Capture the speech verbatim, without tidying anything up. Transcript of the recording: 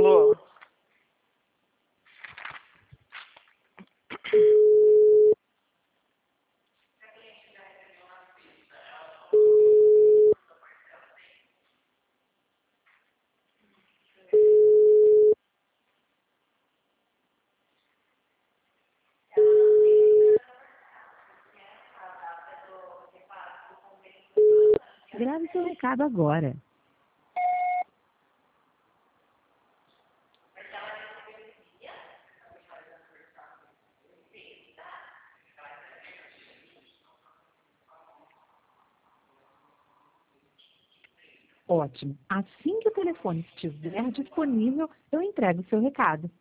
Alô? Grave seu recado agora. Ótimo. Assim que o telefone estiver disponível, eu entrego o seu recado.